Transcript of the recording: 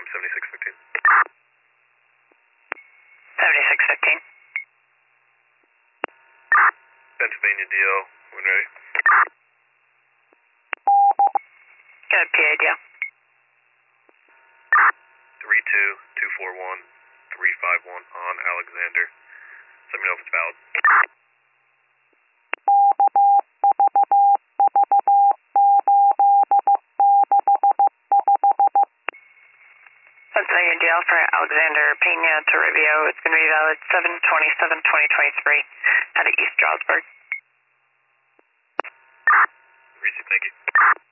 7615. 7615. Pennsylvania DL, when ready. Good, PADL. 32241 on Alexander. Let me know if it's valid. Pennsylvania DL for Alexander Pena Toribio. It's going to be valid 7/27/2023 out of East Stroudsburg. Receive, thank you.